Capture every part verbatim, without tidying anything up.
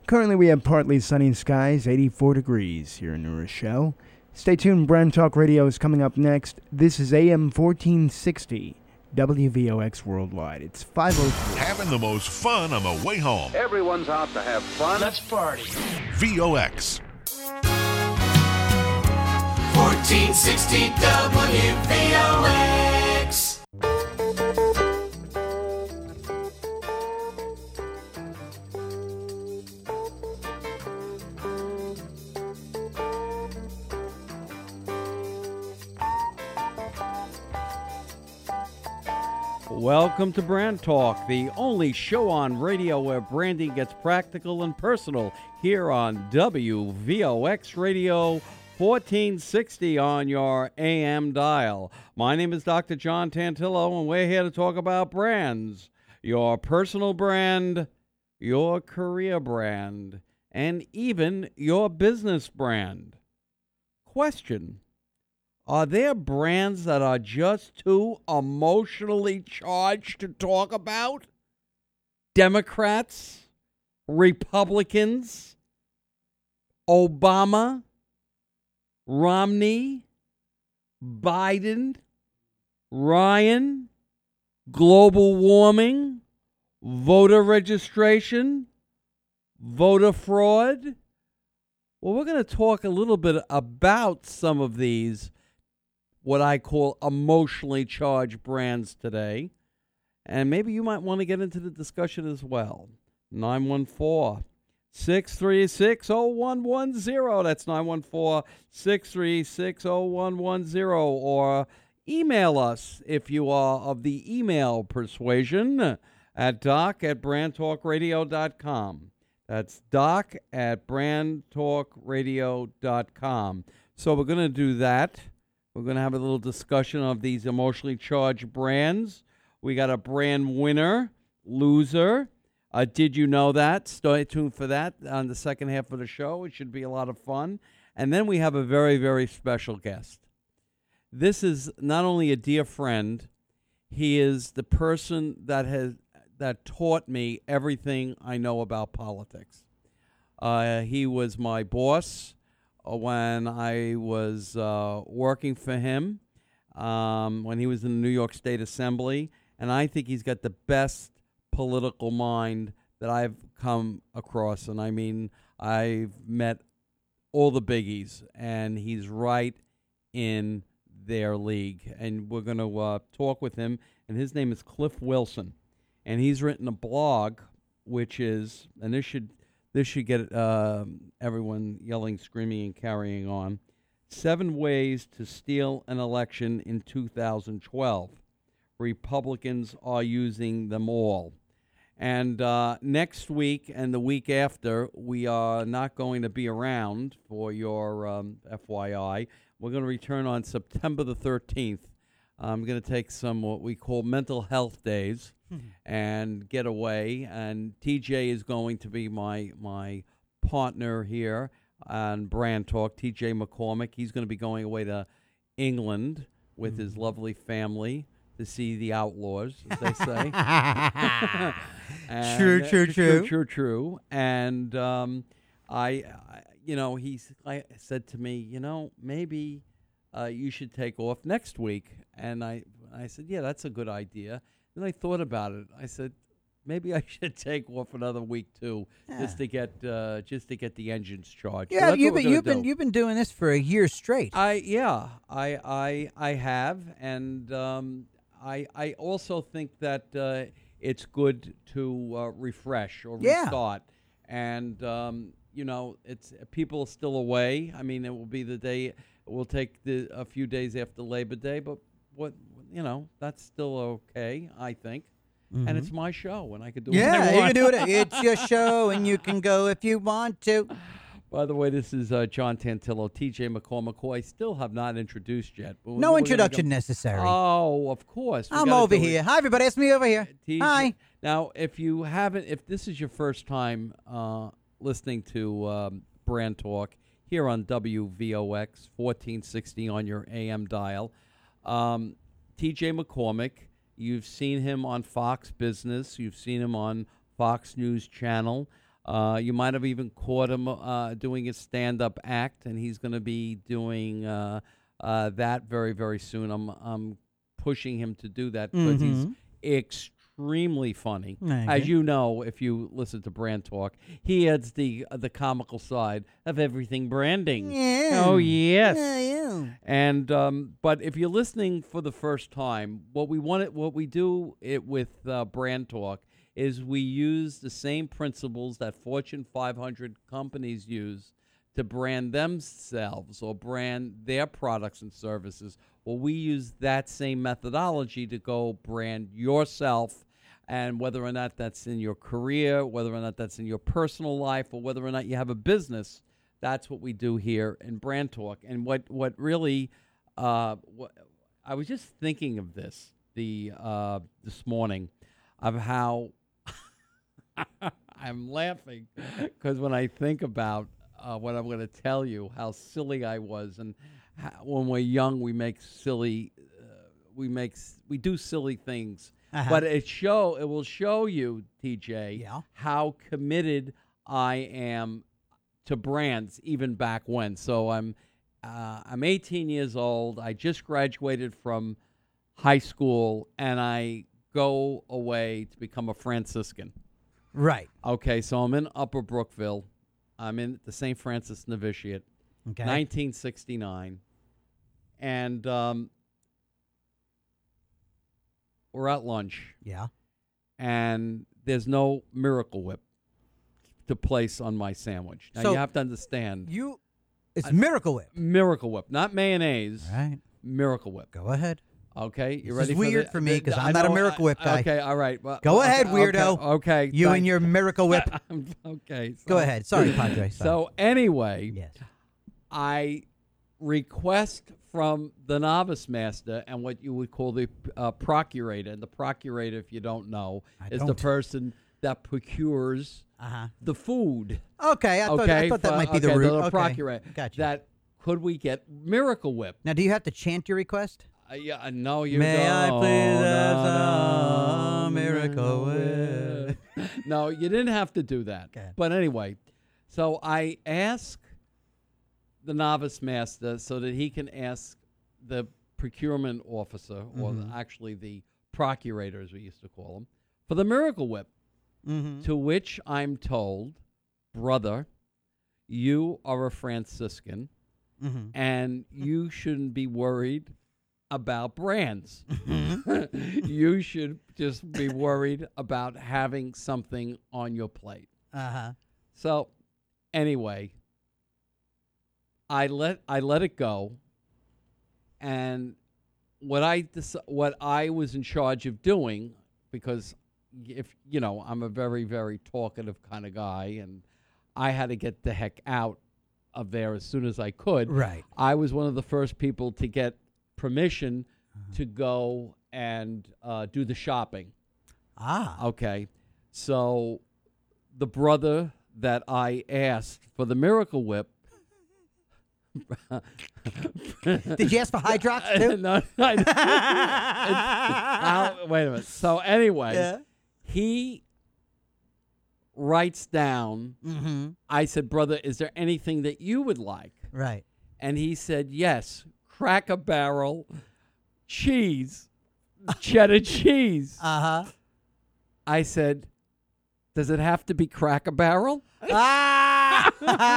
Currently, we have partly sunny skies, eighty-four degrees here in New Rochelle. Stay tuned, Brand Talk Radio is coming up next. This is A M fourteen sixty, W V O X Worldwide. It's five oh three. Having the most fun on the way home. Everyone's out to have fun. Let's party. V O X. fourteen sixty W V O X. Welcome to Brand Talk, the only show on radio where branding gets practical and personal, here on W V O X Radio fourteen sixty on your A M dial. My name is Doctor John Tantillo, and we're here to talk about brands. Your personal brand, your career brand, and even your business brand. Question: are there brands that are just too emotionally charged to talk about? Democrats, Republicans, Obama, Romney, Biden, Ryan, global warming, voter registration, voter fraud? Well, we're going to talk a little bit about some of these, what I call emotionally charged brands today. And maybe you might want to get into the discussion as well. nine one four, six three six, zero one one zero. That's nine one four, six three six, zero one one zero. Or email us if you are of the email persuasion at doc at brand talk radio dot com. That's doc at brand talk radio dot com. So we're going to do that. We're going to have a little discussion of these emotionally charged brands. We got a brand winner, loser. Uh, did you know that? Stay tuned for that on the second half of the show. It should be a lot of fun. And then we have a very, very special guest. This is not only a dear friend, he is the person that has that taught me everything I know about politics. Uh, he was my boss when I was uh, working for him, um, when he was in the New York State Assembly, and I think he's got the best political mind that I've come across. And I mean, I've met all the biggies, and he's right in their league. And we're going to uh, talk with him, and his name is Cliff Wilson. And he's written a blog, which is, and this should this should get uh, everyone yelling, screaming, and carrying on, Seven Ways to Steal an Election in two thousand twelve. Republicans are using them all. And uh, next week and the week after, we are not going to be around for your um, F Y I. We're going to return on September the thirteenth. I'm going to take some what we call mental health days and get away. And T J is going to be my my partner here on Brand Talk, T J McCormick. He's going to be going away to England with mm. his lovely family to see the Outlaws, as they say. and, true, true, uh, true, true, true, true. And um, I, I, you know, he's I said to me, you know, maybe uh, you should take off next week. And I, I said, yeah, that's a good idea. Then I thought about it. I said, maybe I should take off another week too, yeah. just to get uh, just to get the engines charged. Yeah, so you've been you've been you've been doing this for a year straight. I yeah, I I I have, and um, I I also think that uh, it's good to uh, refresh or yeah. restart, and um, you know, it's people are still away. I mean, it will be the day. It will take the, a few days after Labor Day, but what you know, that's still okay, I think. Mm-hmm. And it's my show, and I could do yeah, what I want. want. You can do it. It's your show, and you can go if you want to. By the way, this is uh, John Tantillo, T J McCormick, who I still have not introduced yet. But no we're introduction go- necessary. Oh, of course. We I'm over here. It. Hi, everybody. It's me over here. T J. Hi. Now, if you haven't, if this is your first time uh, listening to um, Brand Talk here on W V O X fourteen sixty on your A M dial, um, T J McCormick, you've seen him on Fox Business. You've seen him on Fox News Channel. Uh, you might have even caught him uh, doing his stand-up act, and he's going to be doing uh, uh, that very, very soon. I'm I'm pushing him to do that because Mm-hmm. he's extremely funny. Thank As you. you know, if you listen to Brand Talk, he adds the uh, the comical side of everything branding. Yeah. Oh yes. Yeah, yeah. And um, but if you're listening for the first time, what we want it, what we do it with uh, Brand Talk is we use the same principles that Fortune five hundred companies use to brand themselves or brand their products and services. Well, we use that same methodology to go brand yourself, and whether or not that's in your career, whether or not that's in your personal life, or whether or not you have a business, that's what we do here in Brand Talk. And what, what really, uh, what, I was just thinking of this the uh, this morning, of how I'm laughing because when I think about uh, what I'm going to tell you, how silly I was, and how, when we're young, we make silly, uh, we make s- we do silly things. Uh-huh. But it show it will show you, T J, Yeah. how committed I am to brands, even back when. So I'm uh, I'm eighteen years old. I just graduated from high school, and I go away to become a Franciscan. Right. Okay, so I'm in Upper Brookville. I'm in the Saint Francis Novitiate, Okay. nineteen sixty-nine. And um, we're at lunch, Yeah. and there's no Miracle Whip to place on my sandwich. Now, So you have to understand, You. It's Miracle Whip. Miracle Whip, not mayonnaise, All right. Miracle Whip. Go ahead. Okay, you This ready is for weird the- for me the- 'cause I I'm not a know, Miracle Whip I- guy. Okay, all right. Well, Go okay, ahead, okay, weirdo. Okay. You thank- and your Miracle Whip. Okay. Go so- ahead. Sorry, Padre. Sorry. So anyway, Yes. I request from the novice master and what you would call the uh, procurator. And the procurator, if you don't know, I is the don't. person that procures Uh huh. the food. Okay. I thought, okay, I thought that for- might be okay, the root. The Okay. procurator. Gotcha. That could we get Miracle Whip? Now, do you have to chant your request? Uh, yeah, uh, no, you May I don't. please No, have no, some Miracle Whip. No, you didn't have to do that. Okay. But anyway, so I ask the novice master so that he can ask the procurement officer, or Mhm. the, actually the procurator, as we used to call him, for the Miracle Whip. Mm-hmm. To which I'm told, brother, you are a Franciscan, Mm-hmm. and you shouldn't be worried about brands. Mm-hmm. You should just be worried about having something on your plate. Uh huh. So, anyway, I let I let it go, and what I dec- what I was in charge of doing, because if you know I'm a very very talkative kind of guy, and I had to get the heck out of there as soon as I could. Right. I was one of the first people to get permission Uh-huh. to go and uh, do the shopping. Ah. Okay, so the brother that I asked for the Miracle Whip. Did you ask for Hydrox too? no, I didn't. I'll- wait a minute. So anyway, Yeah. he writes down. Mm-hmm. I said, brother, is there anything that you would like? Right. And he said, yes, Cracker Barrel, cheese, cheddar cheese. Uh huh. I said, does it have to be Cracker Barrel? Ah.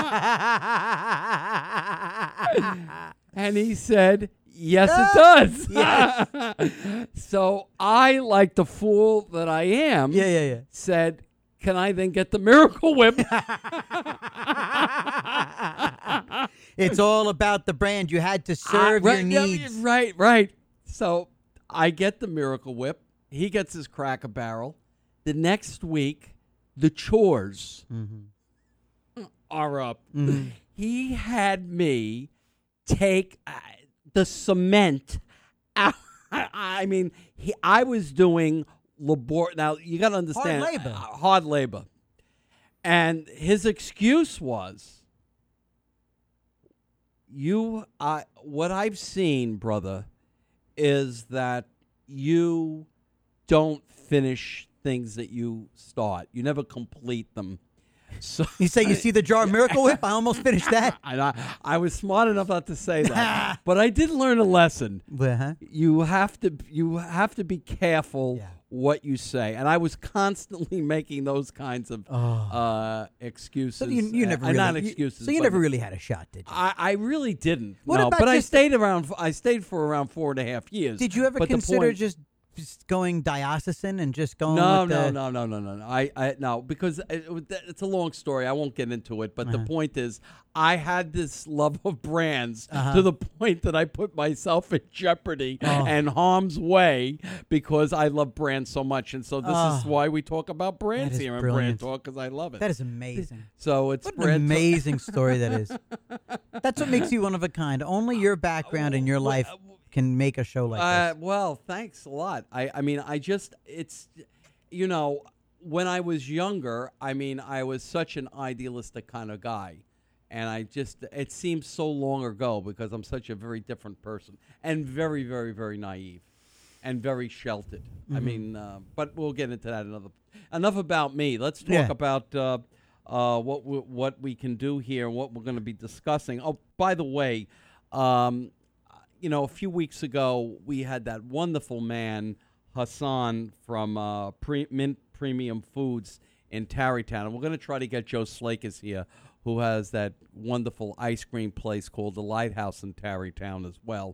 And he said, yes, it does. Yes. So I, like the fool that I am, Yeah. Yeah. Yeah. said, can I then get the Miracle Whip? It's all about the brand. You had to serve Uh, right, your yeah, needs. right, right. So I get the Miracle Whip. He gets his Cracker Barrel. The next week, the chores Mm-hmm. are up. Mhm. He had me take uh, the cement out. I mean, he, I was doing labor. Now, you got to understand. labor. uh, hard labor. And his excuse was, you, uh, what I've seen, brother, is that you don't finish things that you start. You never complete them. So You say you see the jar of Miracle Whip? I almost finished that. I, I, I was smart enough not to say that, but I did learn a lesson. Uh-huh. You have to you have to be careful Yeah. what you say, and I was constantly making those kinds of uh, excuses. So you, you uh, never uh, really, not you- excuses. so you but never really had a shot, did you? I, I really didn't. What no, about but I just- stayed around. I stayed for around four and a half years. Did you ever but the consider point- just, just going diocesan and just going No, with no, the, no, no, no, no, no. I, I, no, because it, it's a long story. I won't get into it. But the Uh-huh. point is, I had this love of brands Uh-huh. to the point that I put myself in jeopardy Oh. and harm's way because I love brands so much. And so this is Oh. why we talk about brands is here in brilliant. Brand Talk, because I love it. That is amazing. so it's What an Brand Talk- amazing story that is. That's what makes you one of a kind. Only your background and your life can make a show like Uh, this. well, thanks a lot. I, I mean, I just, it's, you know, when I was younger, I mean, I was such an idealistic kind of guy. And I just, it seems so long ago because I'm such a very different person and very, very, very naive and very sheltered. I mean, uh, but we'll get into that another. Enough about me. Let's talk Yeah. about uh, uh, what we, what we can do here and what we're going to be discussing. Oh, by the way, um, you know, a few weeks ago we had that wonderful man Hassan from uh, Pre- Mint Premium Foods in Tarrytown, and we're going to try to get Joe Slakis here, who has that wonderful ice cream place called the Lighthouse in Tarrytown as well.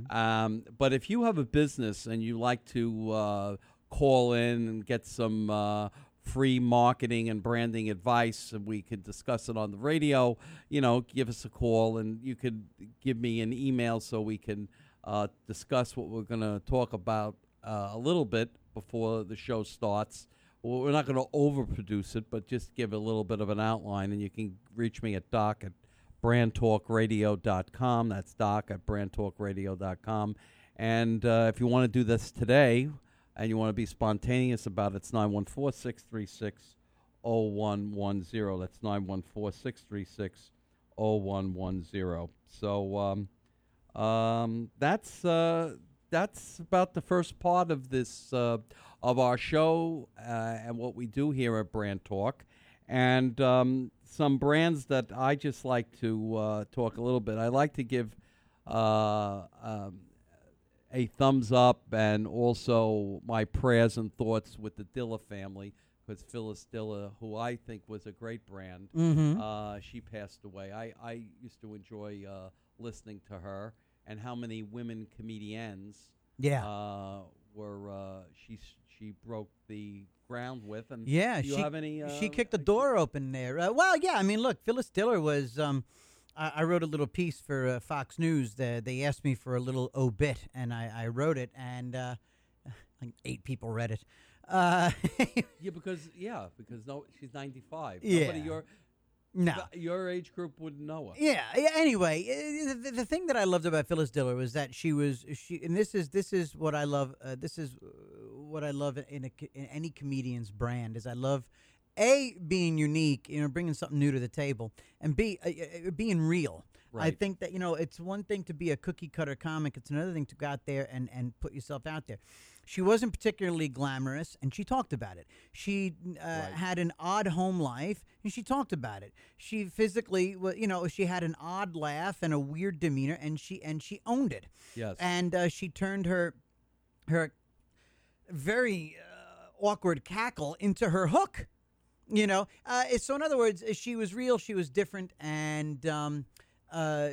Um, but if you have a business and you like to uh, call in and get some uh, free marketing and branding advice, and we could discuss it on the radio, you know, give us a call, and you could give me an email so we can uh, discuss what we're going to talk about uh, a little bit before the show starts. Well, we're not going to overproduce it, but just give a little bit of an outline, and you can reach me at doc at brand talk radio dot com. That's doc at brand talk radio dot com. And uh, if you want to do this today and you want to be spontaneous about it, it's nine one four, six three six, zero one one zero. That's nine one four, six three six, zero one one zero. So um, um, that's... Uh, That's about the first part of this uh, of our show uh, and what we do here at Brand Talk, and um, some brands that I just like to uh, talk a little bit. I like to give uh, um, a thumbs up and also my prayers and thoughts with the Dilla family, because Phyllis Dilla, who I think was a great brand, Mm-hmm. uh, she passed away. I, I used to enjoy uh, listening to her. And how many women comedians Yeah. uh, were uh, she she broke the ground with? And Yeah, do you she have any? Uh, she kicked the door open there. Uh, well, yeah, I mean, look, Phyllis Diller was. Um, I, I wrote a little piece for uh, Fox News. That they asked me for a little obit, and I, I wrote it, and uh, like eight people read it. Uh, Yeah, because yeah, because no, she's ninety-five. Yeah. Nobody your no. your age group wouldn't know her. Yeah. yeah, Anyway, uh, the, the thing that I loved about Phyllis Diller was that she was she, and this is this is what I love. Uh, this is uh, what I love in, a, co- in any comedian's brand is I love a being unique, you know, bringing something new to the table, and b uh, uh, being real. I Right. think that you know it's one thing to be a cookie cutter comic; it's another thing to go out there and and put yourself out there. She wasn't particularly glamorous, and she talked about it. She uh, Right. had an odd home life, and she talked about it. She physically, wa- you know, she had an odd laugh and a weird demeanor, and she and she owned it. Yes. And uh, she turned her her very uh, awkward cackle into her hook. You know, uh, it's- so in other words, she was real. She was different, and um, uh,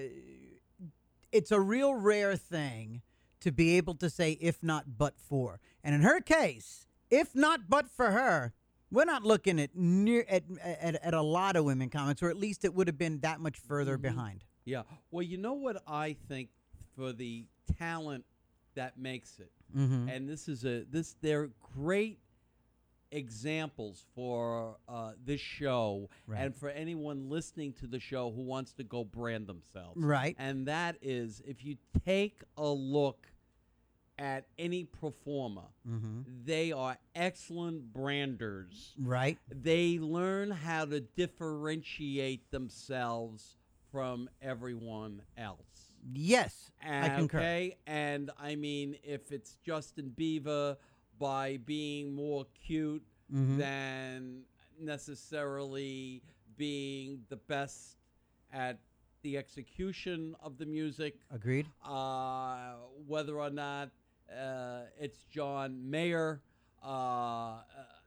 it's a real rare thing to be able to say if not but for. And in her case, if not but for her, we're not looking at near at at, at a lot of women comics, or at least it would have been that much further behind. Yeah. Well, you know what I think for the talent that makes it, Mm-hmm. and this is a this they're great examples for uh, this show Right. and for anyone listening to the show who wants to go brand themselves. Right. And that is, if you take a look at any performer, Mm-hmm. they are excellent branders. Right. They learn how to differentiate themselves from everyone else. Yes, I And, concur. Okay, and I mean, if it's Justin Bieber by being more cute Mhm. than necessarily being the best at the execution of the music. Agreed. Uh, whether or not uh, it's John Mayer uh, uh,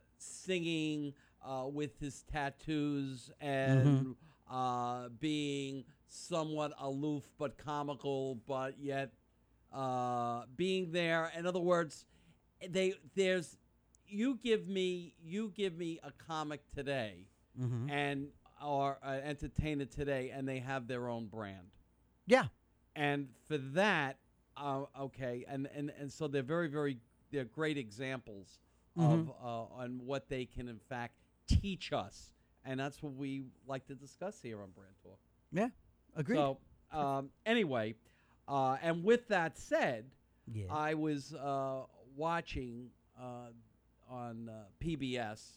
singing uh, with his tattoos and Mm-hmm. uh, being somewhat aloof but comical, but yet uh, being there. In other words, they there's you give me you give me a comic today, Mm-hmm. and or an entertainer today, and they have their own brand. Yeah. And for that, uh, okay, and, and, and so they're very, very, they're great examples Mhm. of uh, on what they can, in fact, teach us. And that's what we like to discuss here on Brand Talk. Yeah. Agreed. So, um, anyway, uh, and with that said, yeah. I was uh, watching uh, on uh, P B S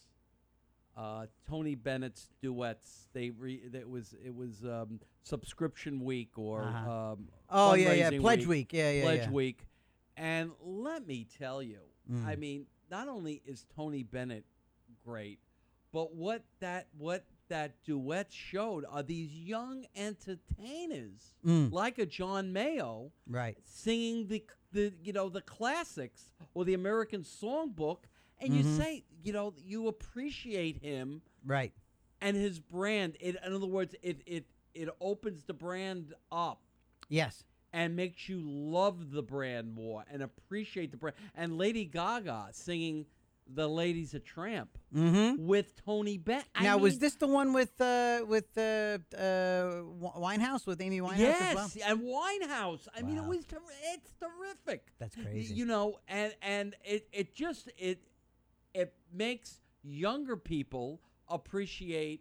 uh, Tony Bennett's duets. They re- it was it was um, subscription week or Uh-huh. um, oh yeah, yeah. fundraising Pledge week. Yeah, yeah, Pledge yeah. week, and let me tell you, Mm. I mean, not only is Tony Bennett great, but what that what that duet showed are these young entertainers Mm. like a John Mayo Right. singing the the you know the classics or the American Songbook, and Mhm. you say you know you appreciate him Right. and his brand. It, in other words, it it it opens the brand up Yes. and makes you love the brand more and appreciate the brand. And Lady Gaga singing "The Lady's a Tramp" Mm-hmm. with Tony Bennett. Now, was this the one with uh, with uh, uh, Wi- Winehouse with Amy Winehouse yes, as well? and Winehouse. I mean, it Wow. was ter- it's terrific. That's Y- crazy. You know, and and it it just it it makes younger people appreciate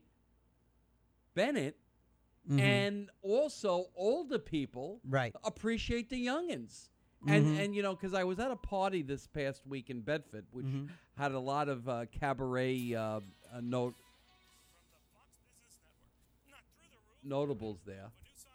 Bennett, Mhm. and also older people Right. appreciate the youngins. And Mhm. and you know, because I was at a party this past week in Bedford, which Mhm. had a lot of uh, cabaret uh, uh, note notables there.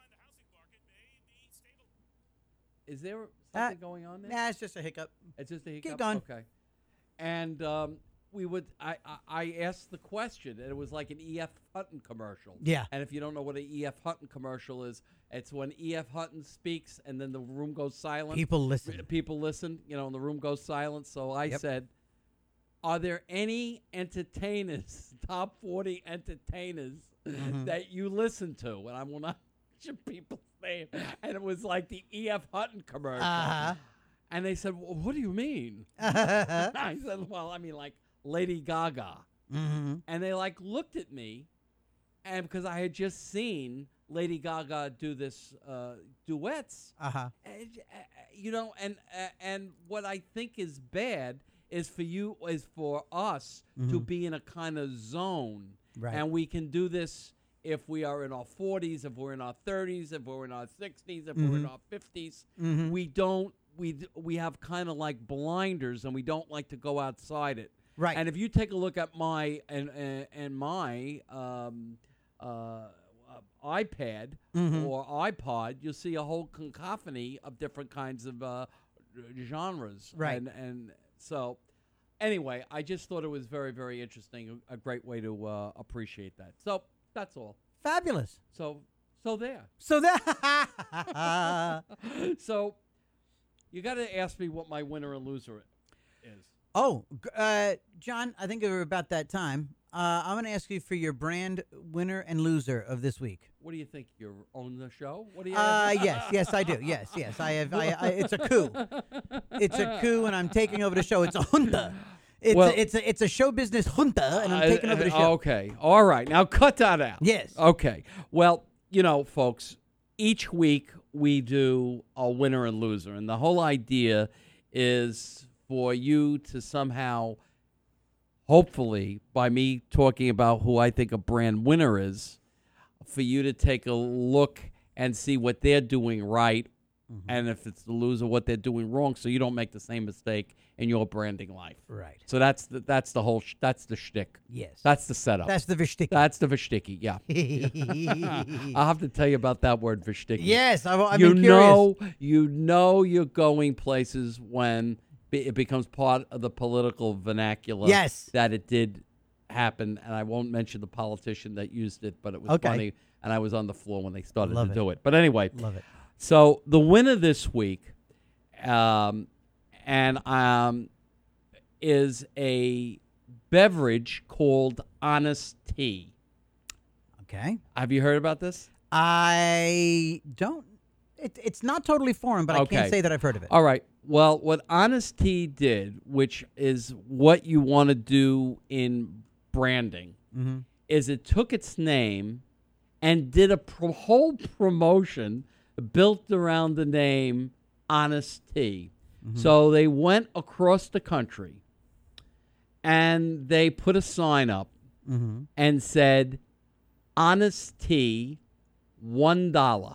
Is there something going on there? Nah, it's just a hiccup. It's just a hiccup. going. Okay. And um, we would. I, I I asked the question, and it was like an E F Hutton commercial. Yeah. And if you don't know what an E F Hutton commercial is, it's when E F Hutton speaks, and then the room goes silent. People listen. People listen. You know, and the room goes silent. So I Yep. said, "Are there any entertainers, top forty entertainers Mhm. that you listen to?" And I will not mention people's name. And it was like the E F Hutton commercial. Uh-huh. And they said, well, "What do you mean?" mm-hmm. I said, "Well, I mean, like Lady Gaga." And they like looked at me, and because I had just seen Lady Gaga do this uh, duets, Uh-huh. and, uh, you know, and uh, and what I think is bad is for you is for us to Mhm. be in a kind of zone, Right. and we can do this if we are in our forties, if we're in our thirties, if we're in our sixties, if we're in Mhm. our fifties. Mhm. We don't. We d- we have kind of like blinders, and we don't like to go outside it. Right. And if you take a look at my and and, and my um, uh, uh, iPad Mhm. or iPod, you'll see a whole cacophony of different kinds of uh, genres. Right. And and so, anyway, I just thought it was very very interesting, a, a great way to uh, appreciate that. So that's all. Fabulous. So so there. So that. So you got to ask me what my winner and loser is. oh, g- uh, John, I think we're about that time. Uh, I'm going to ask you for your brand winner and loser of this week. What do you think? You own the show? What do you? Uh, yes, yes, I do. Yes, yes, I have. I, I, it's a coup. It's a coup, and I'm taking over the show. It's a junta. It's Well- a, it's a it's a show business junta, and I'm Uh, taking over the uh, show. Okay. All right. Now cut that out. Yes. Okay. Well, you know, folks, each week we do a winner and loser. And the whole idea is for you to somehow, hopefully, by me talking about who I think a brand winner is, for you to take a look and see what they're doing right. Mm-hmm. And if it's the loser, what they're doing wrong, so you don't make the same mistake in your branding life. Right. So that's the that's the whole sh- that's the shtick. Yes. That's the setup. That's the Vishtik. That's the Vishticky, yeah. I'll have to tell you about that word, Vishticky. yes, I, I'm you curious. know, you know, you're going places when be- it becomes part of the political vernacular. Yes. that it did happened, and I won't mention the politician that used it, but it was Okay. funny, and I was on the floor when they started Love to it. do it. But anyway, Love it. so the winner this week, um, and um, is a beverage called Honest Tea. Okay. Have you heard about this? I don't. It, it's not totally foreign, but I Okay. can't say that I've heard of it. All right. Well, what Honest Tea did, which is what you want to do in branding, Mm-hmm. is it took its name and did a pro- whole promotion built around the name Honest Tea. So they went across the country and they put a sign up Mm-hmm. and said, Honest Tea, one dollar.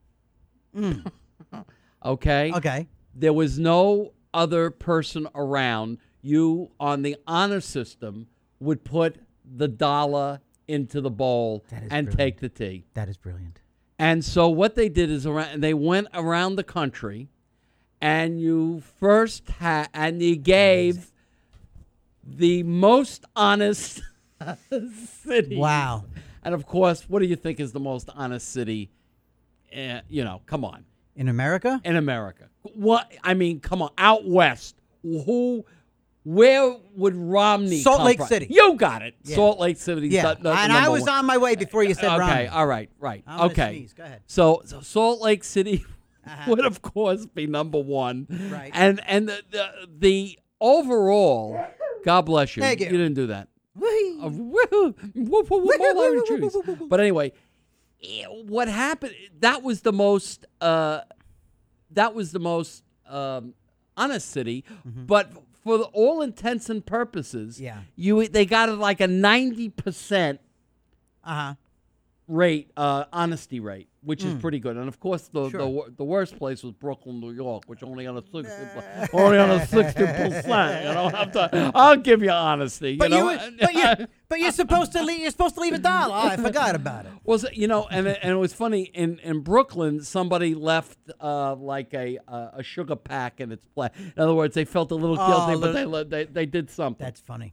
Okay? Okay. There was no other person around. You, on the honor system, would put the dollar into the bowl That is and brilliant. take the tea. That is brilliant. And so what they did is around, they went around the country, and you first had, and you gave the most honest city. Wow. And of course, what do you think is the most honest city? Uh, you know, come on, In America? in America. What I mean, come on, out west. Who? Where would Romney? Salt come Lake from? City. You got it. Yeah. Salt Lake City. Yeah. the- the and I number was one. on my way before you said Okay, Romney. all right, right. I'm gonna okay. sneeze. Go ahead. So, so Salt Lake City Uh-huh. would, of course, be number one. Right. And and the the, the overall, God bless you. Thank you. You didn't do that. Whee! Uh, woo-hoo, whoop, whoop, whoop, all over the trees. But anyway, eh, what happened? That was the most. Uh, that was the most um, honest city. But for the, all intents and purposes, Yeah. you they got it like a ninety percent Uh-huh. rate, uh, honesty rate, which is pretty good. And of course, the, Sure. the wor- the worst place was Brooklyn, New York, which only on a sixty only on a sixty percent. You don't have to. I'll give you honesty. You But know, you, but you, but you're supposed to leave. You're supposed to leave a dollar. Oh, I forgot about it. was it, you know, and it, and it was funny in, in Brooklyn. Somebody left uh, like a uh, a sugar pack in its place. In other words, they felt a little Oh, guilty, but little- they, le- they they did something. That's funny.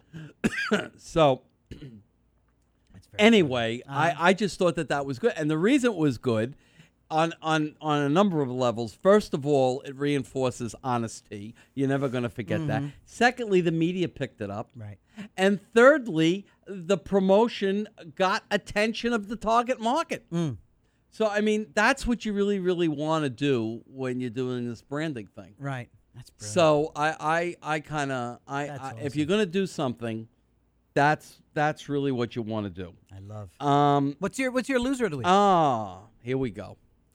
So. That's very Anyway, Uh-huh. I, I just thought that that was good. And the reason it was good on, on, on a number of levels, first of all, it reinforces honesty. You're never going to forget that. Secondly, the media picked it up. Right. And thirdly, the promotion got attention of the target market. Mm. So, I mean, that's what you really, really want to do when you're doing this branding thing. Right. That's brilliant. So I, I, I kind of, I, That's I if awesome. you're going to do something, that's that's really what you want to do. I love. Um, What's your What's your loser of the week? Ah, here we go.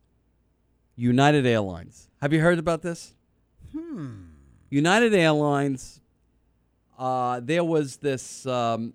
United Airlines. Have you heard about this? hmm. United Airlines. Uh, there was this. Um,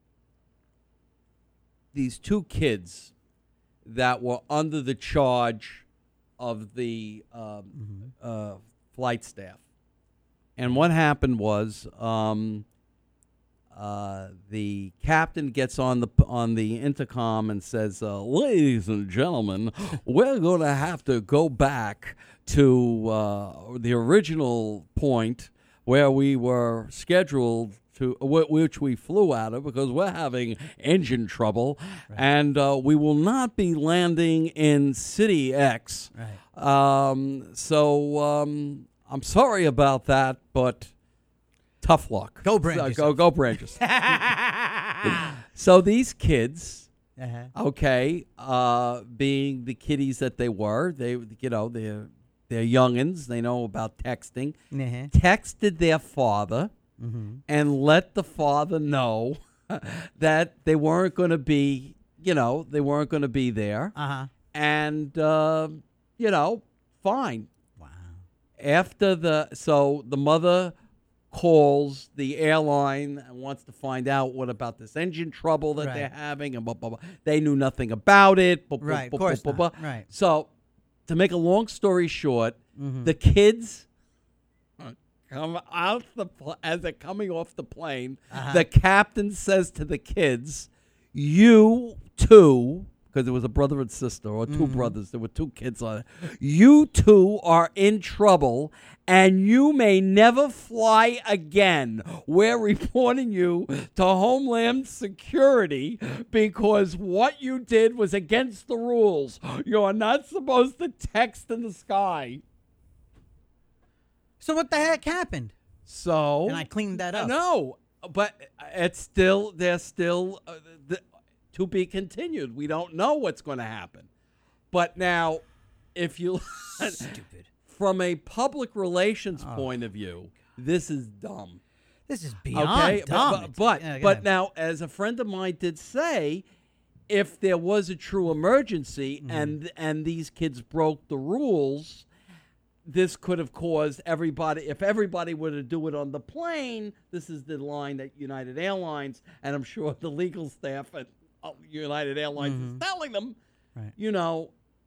these two kids that were under the charge of the um, uh, flight staff, and what happened was. Um, Uh, the captain gets on the on the intercom and says, uh, "Ladies and gentlemen, we're going to have to go back to uh, the original point where we were scheduled to, wh- which we flew out of, because we're having engine trouble, and uh, we will not be landing in City X. Right. Um, so um, I'm sorry about that, but." Tough luck. Go brand So, yourself. go, go brand yourself. So these kids, Uh-huh. okay, uh, being the kiddies that they were, they, you know, they're they're youngins. They know about texting. Uh-huh. Texted their father and let the father know that they weren't going to be, you know, they weren't going to be there. Uh-huh. And uh, you know, fine. Wow. After the so the mother calls the airline and wants to find out what about this engine trouble that Right. they're having, and blah, blah, blah. They knew nothing about it. Blah, blah, Right, of blah, course blah, not. blah. Right. So, to make a long story short, Mm-hmm. the kids come out the pl- as they're coming off the plane. Uh-huh. The captain says to the kids, "You two because it was a brother and sister or two mm-hmm. brothers. There were two kids on it. You two are in trouble, and you may never fly again. We're reporting you to Homeland Security because what you did was against the rules. You are not supposed to text in the sky. So what the heck happened? So and I cleaned that up. No, but it's still there's still uh, the, to be continued. We don't know what's going to happen. But now, if you stupid from a public relations oh. point of view, this is dumb. This is beyond okay? dumb. But but, but, yeah, but now, as a friend of mine did say, if there was a true emergency mm. and and these kids broke the rules, this could have caused everybody, if everybody were to do it on the plane, this is the line that United Airlines, and I'm sure the legal staff at United Airlines mm-hmm. is telling them, right. you know,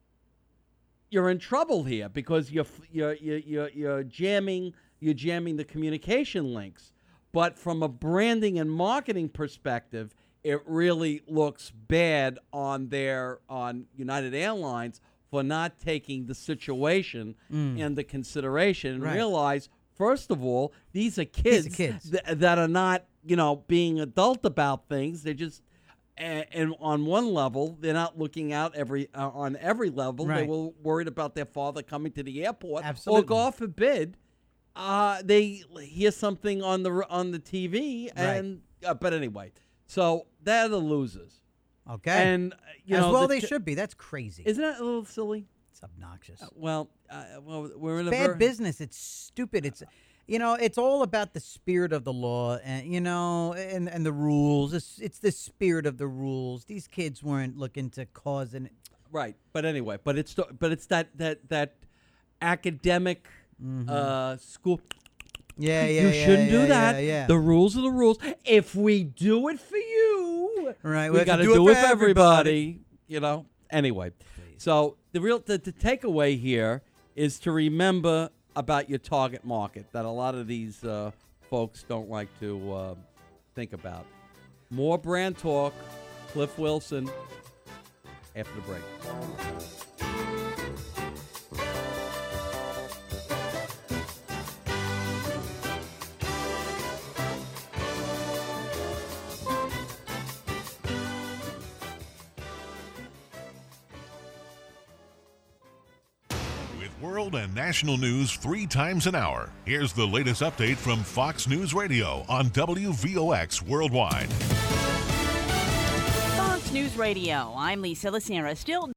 you're in trouble here because you're, you're, you're, you're, you're jamming, you're jamming the communication links. But from a branding and marketing perspective, it really looks bad on their, on United Airlines for not taking the situation mm. into consideration and right. realize, first of all, these are kids, these are kids. Th- that are not, you know, being adult about things. They're just, and, and on one level, they're not looking out every uh, on every level. Right. They were worried about their father coming to the airport, Absolutely. or God forbid, uh, they hear something on the on the T V. And right. uh, but anyway, so they're the losers. Okay. And, uh, you As know, well the they t- should be. That's crazy. Isn't that a little silly? It's obnoxious. Uh, well, uh, well, we're in it's a bad ver- business. It's stupid. It's, you know, it's all about the spirit of the law, and you know, and and the rules. It's, it's the spirit of the rules. These kids weren't looking to cause an. Right, but anyway, but it's but it's that that that academic mm-hmm. uh, school. Yeah, yeah, you yeah, shouldn't yeah, do that. Yeah, yeah. The rules are the rules. If we do it for you, right, we, we got to do, do it for for everybody. everybody. You know. Anyway, Please. so the real the, the takeaway here is to remember about your target market that a lot of these uh, folks don't like to uh, think about. More brand talk. Cliff Wilson after the break. World and national news three times an hour. Here's the latest update from Fox News Radio on W V O X Worldwide. Fox News Radio, I'm Lisa Lacera. Still